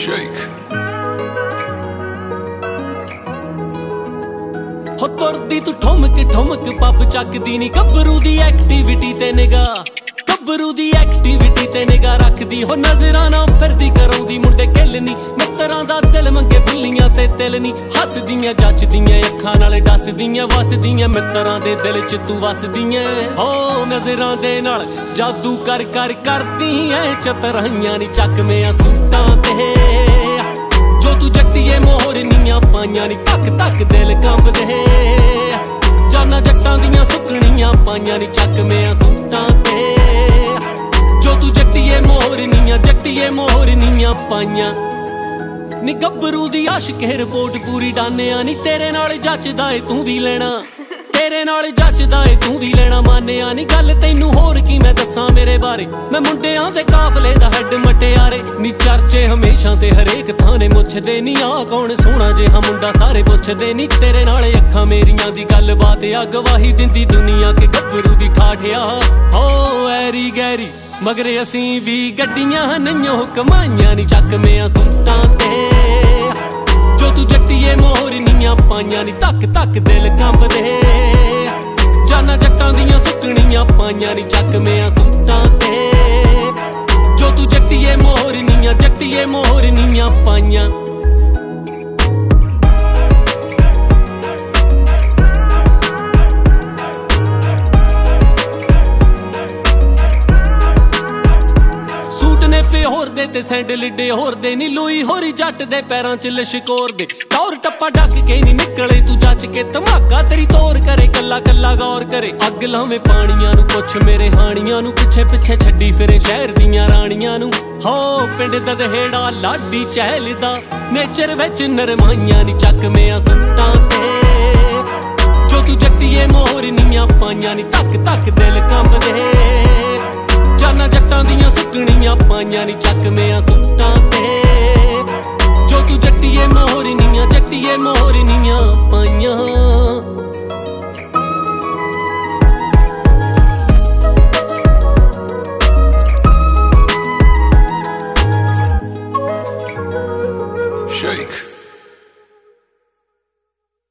Shake. हो तुरदी तू ठुमक ठुमक पब चकदी नी गब्बरू दी एक्टिविटी ते निगाह गब्बरू दी एक्टिविटी ते निगाह रखदी हो नजरां ना फिरदी कराउंदी मुंडे गिल नी मित्तरां दा दिल मंगे बुल्लियां ते दिल नी हसदियां जचदियां अखां नाल डसदियां वसदियां मित्तरां दे दिल च तू वसदियां हो नजरां दे नाल जादू कर कर करदी ऐ चतराइयां नी चकमियां सूटां ते जो तू जट्टीए मोहरनियां पाइयां नी तक तक दिल कंबदे जाना जट्टां दियां सुकणियां पाइयां नी चकमियां सूटां ते जो तू जट्टीए मोहरनियां पाइयां नी गब्बरू दी आशिक रिपोर्ट पूरी डानिया नी तेरे नाल जचदा ए तू भी लेना तेरे नाल जचदा ए तू भी लेना मानिया नी गल तैनू होर की मैं दसां मेरे बारे मैं मुंडियां दे काफले दा हैड मटियारे नी चर्चे हमेशा ते हरेक थाने मुछदे नी आ कौन सोहना जिहा मुंडा सारे पुछदे नी तेरे नाल अखां मेरियां दी गल बात आ गवाही दिंदी दुनिया के गब्बरू दी ठाठिया हो ऐरी गैरी मगर असीं भी गड्डियां नईओ कमाइयां नी चकमियां सूटां ते जो तू जट्टीए मोहरनियां पाइयां नी तक तक दिल कंबदे जाना जट्टां दियां सुकणियां पाइयां नी चकमियां सूटां ते जो तू जट्टीए मोहरनियां पाइयां होर दे ते सैंडल ईडे होर दे नी लुई होरी जट दे पैरां च लशकोर दे टौर टप्पा डक के नी निकले तू जच के धमाका तेरी तोर करे कल्ला कल्ला गौर करे अग लावे पानियां नू पुछ मेरे हानियां नू पिछे पिछे छड्डी फिरे शहर दियां रानियां नू हो पिंड ददहेड़ा लाडी चहल दा नेचर विच नरमाइयां नी चकमियां सूटां ते जो तू जट्टीए मोहरनियां पाइयां नी तक तक दिल कंबदे जाना जट्टां दियां सुकणियां पाइयां नी चकमियां